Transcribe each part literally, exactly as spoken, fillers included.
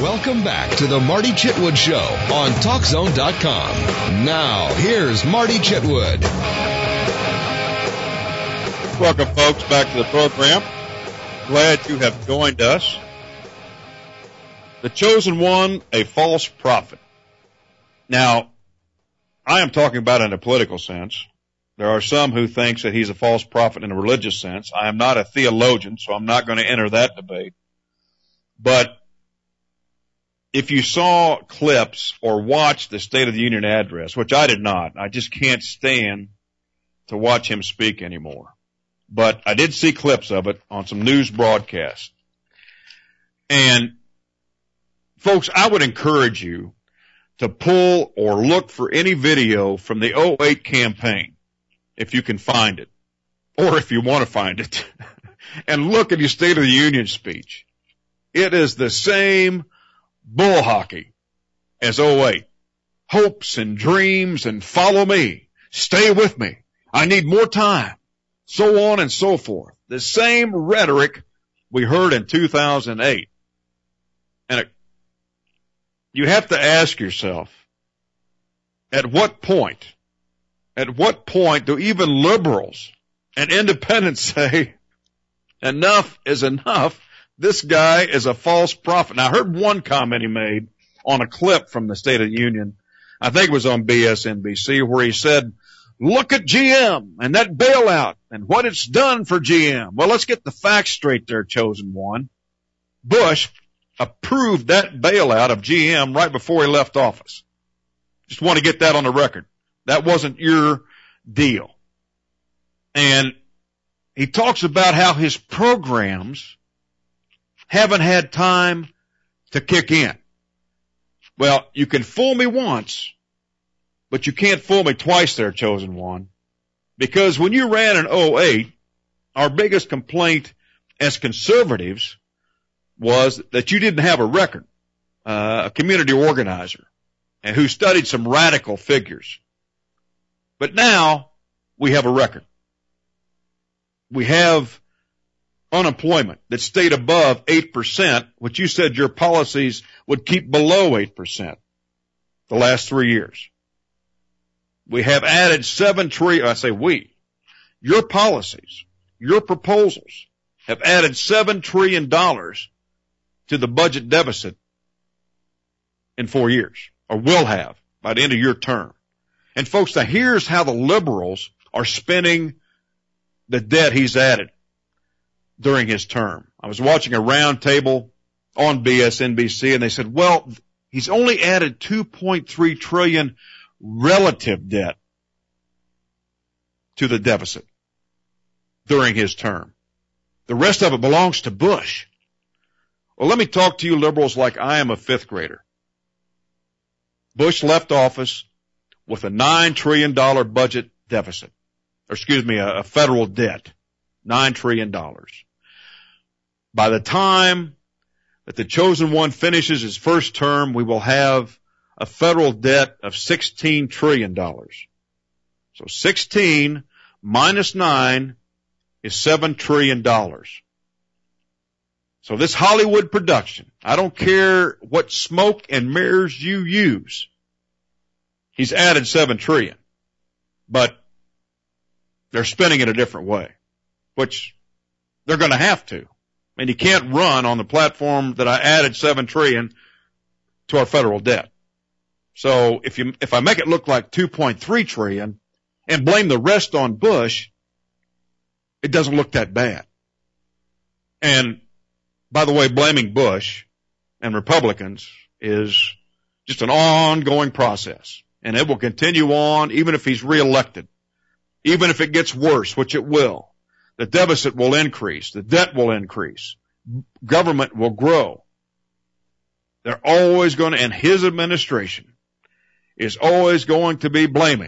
Welcome back to the Marty Chitwood Show on Talk Zone dot com. Now, here's Marty Chitwood. Welcome, folks, back to the program. Glad you have joined us. The Chosen One, a false prophet. Now, I am talking about in a political sense. There are some who think that he's a false prophet in a religious sense. I am not a theologian, so I'm not going to enter that debate. But if you saw clips or watched the State of the Union address, which I did not, I just can't stand to watch him speak anymore. But I did see clips of it on some news broadcasts. And folks, I would encourage you to pull or look for any video from the oh eight campaign, if you can find it, or if you want to find it, and look at his State of the Union speech. It is the same bull hockey as oh eight. Hopes and dreams and follow me. Stay with me. I need more time. So on and so forth. The same rhetoric we heard in two thousand eight. And it, you have to ask yourself, at what point, at what point do even liberals and independents say, enough is enough? This guy is a false prophet. Now, I heard one comment he made on a clip from the State of the Union. I think it was on B S N B C, where he said, look at G M and that bailout and what it's done for G M. Well, let's get the facts straight there, Chosen One. Bush approved that bailout of G M right before he left office. Just want to get that on the record. That wasn't your deal. And he talks about how his programs haven't had time to kick in. Well, you can fool me once, but you can't fool me twice there, Chosen One. Because when you ran in oh eight, our biggest complaint as conservatives was that you didn't have a record, uh, a community organizer, and who studied some radical figures. But now we have a record. We have unemployment that stayed above eight percent, which you said your policies would keep below eight percent the last three years. We have added seven trillion, I say we, your policies, your proposals have added seven trillion dollars to the budget deficit in four years, or will have by the end of your term. And folks, now here's how the liberals are spending the debt he's added during his term. I was watching a round table on B S N B C, and they said, well, he's only added two point three trillion dollars relative debt to the deficit during his term. The rest of it belongs to Bush. Well, let me talk to you liberals like I am a fifth grader. Bush left office with a nine trillion dollars budget deficit, or excuse me, a, a federal debt, nine trillion dollars. By the time that the Chosen One finishes his first term, we will have a federal debt of sixteen trillion dollars. So sixteen minus nine is seven trillion dollars. So this Hollywood production, I don't care what smoke and mirrors you use, he's added seven trillion dollars. But they're spending it a different way, which they're going to have to. I mean, you can't run on the platform that I added seven trillion dollars to our federal debt. So if you, if I make it look like two point three trillion dollars and blame the rest on Bush, it doesn't look that bad. And by the way, blaming Bush and Republicans is just an ongoing process, and it will continue on even if he's reelected. Even if it gets worse, which it will, the deficit will increase, the debt will increase, government will grow. They're always going to, and his administration is always going to be blaming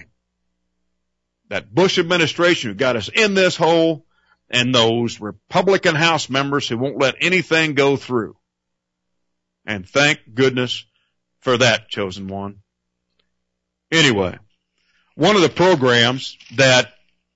that Bush administration who got us in this hole and those Republican House members who won't let anything go through. And thank goodness for that, Chosen One. Anyway, one of the programs that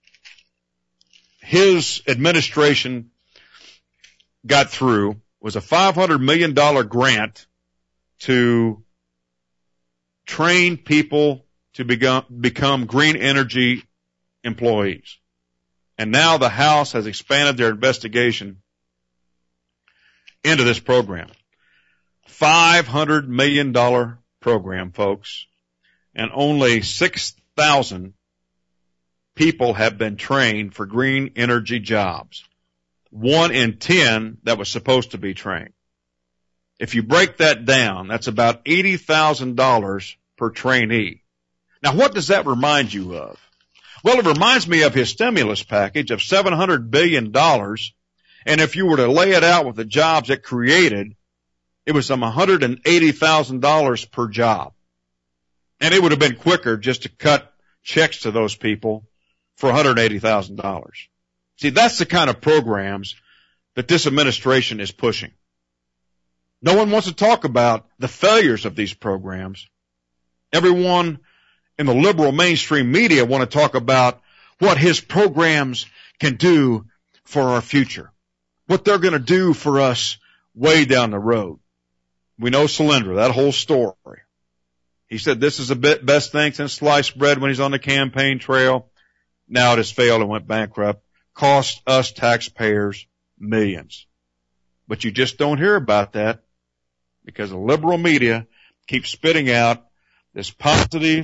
his administration got through was a five hundred million dollars grant to train people to become, become green energy employees. And now the House has expanded their investigation into this program. five hundred million dollars program, folks, and only six thousand people have been trained for green energy jobs. One in ten that was supposed to be trained. If you break that down, that's about eighty thousand dollars per trainee. Now, what does that remind you of? Well, it reminds me of his stimulus package of seven hundred billion dollars, and if you were to lay it out with the jobs it created, it was some one hundred eighty thousand dollars per job. And it would have been quicker just to cut checks to those people for one hundred eighty thousand dollars. See, that's the kind of programs that this administration is pushing. No one wants to talk about the failures of these programs. Everyone in the liberal mainstream media want to talk about what his programs can do for our future, what they're going to do for us way down the road. We know Solyndra, that whole story. He said this is the best thing since sliced bread when he's on the campaign trail. Now it has failed and went bankrupt. Cost us taxpayers millions. But you just don't hear about that because the liberal media keeps spitting out this positive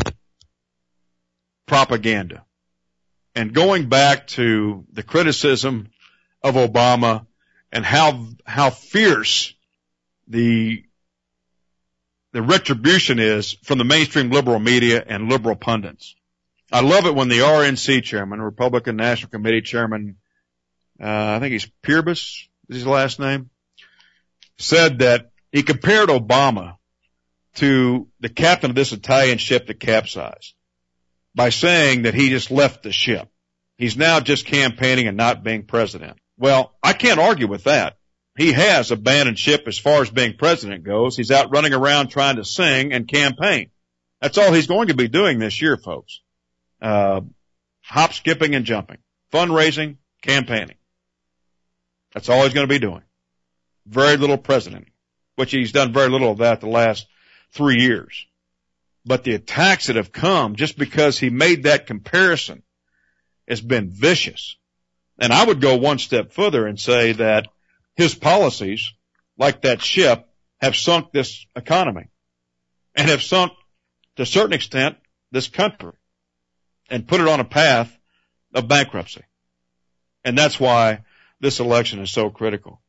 propaganda. And going back to the criticism of Obama and how, how fierce the, the retribution is from the mainstream liberal media and liberal pundits. I love it when the R N C chairman, Republican National Committee chairman, uh, I think he's Peerbus, is his last name, said that he compared Obama to the captain of this Italian ship that capsized by saying that he just left the ship. He's now just campaigning and not being president. Well, I can't argue with that. He has abandoned ship as far as being president goes. He's out running around trying to sing and campaign. That's all he's going to be doing this year, folks. Uh, hop, skipping, and jumping. Fundraising, campaigning. That's all he's going to be doing. Very little presidenting, which he's done very little of that the last three years. But the attacks that have come just because he made that comparison has been vicious. And I would go one step further and say that his policies, like that ship, have sunk this economy and have sunk, to a certain extent, this country and put it on a path of bankruptcy. And that's why this election is so critical.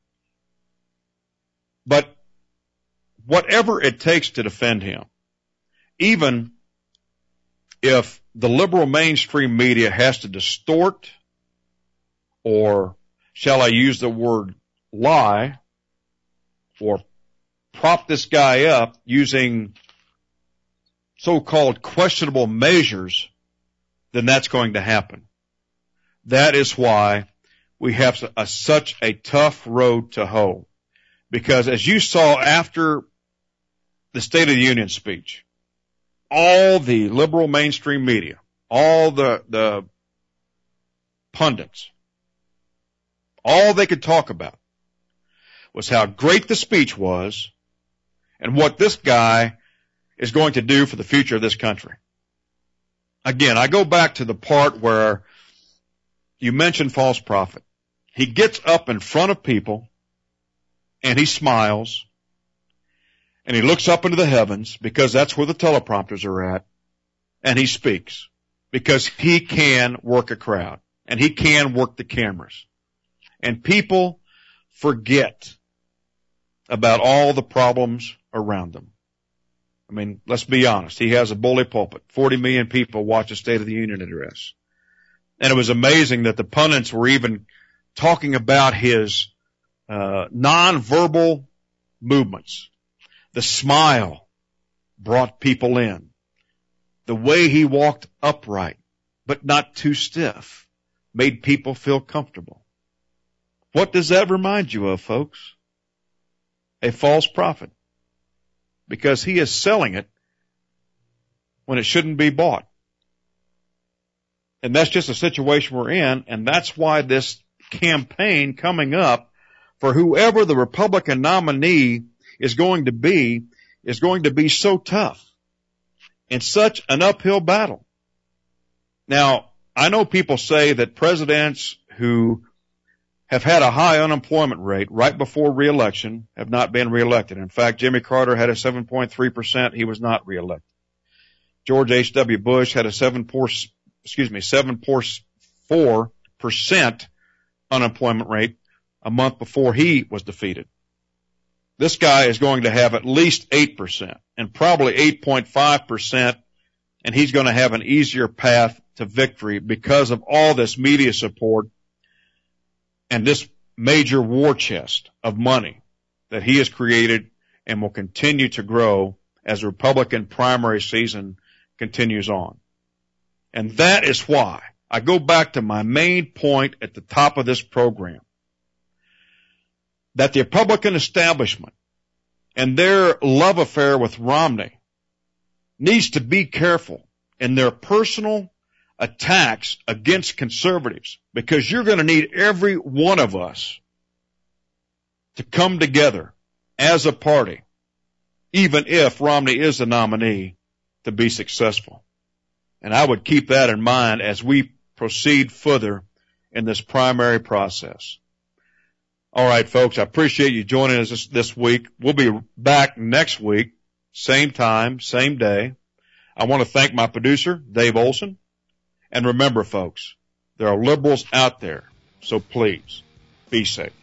But whatever it takes to defend him, even if the liberal mainstream media has to distort or, shall I use the word lie, or prop this guy up using so-called questionable measures, then that's going to happen. That is why we have a, such a tough road to hoe. Because as you saw after the State of the Union speech, all the liberal mainstream media, all the, the pundits, all they could talk about was how great the speech was and what this guy is going to do for the future of this country. Again, I go back to the part where you mentioned false prophet. He gets up in front of people and he smiles and he looks up into the heavens because that's where the teleprompters are at, and he speaks because he can work a crowd and he can work the cameras. And people forget about all the problems around them. I mean, let's be honest. He has a bully pulpit. forty million people watch a State of the Union address. And it was amazing that the pundits were even talking about his uh nonverbal movements. The smile brought people in. The way he walked upright, but not too stiff, made people feel comfortable. What does that remind you of, folks? A false prophet. Because he is selling it when it shouldn't be bought. And that's just a situation we're in, and that's why this campaign coming up for whoever the Republican nominee is going to be, is going to be so tough and such an uphill battle. Now, I know people say that presidents who have had a high unemployment rate right before reelection have not been reelected. In fact, Jimmy Carter had a seven point three percent. He was not reelected. George H W. Bush had a seven four, excuse me, seven point four percent unemployment rate a month before he was defeated. This guy is going to have at least eight percent and probably eight point five percent, and he's going to have an easier path to victory because of all this media support and this major war chest of money that he has created and will continue to grow as the Republican primary season continues on. And that is why I go back to my main point at the top of this program, that the Republican establishment and their love affair with Romney needs to be careful in their personal attacks against conservatives, because you're going to need every one of us to come together as a party, even if Romney is the nominee, to be successful. And I would keep that in mind as we proceed further in this primary process. All right, folks, I appreciate you joining us this, this week. We'll be back next week, same time, same day. I want to thank my producer, Dave Olson. And remember, folks, there are liberals out there, so please be safe.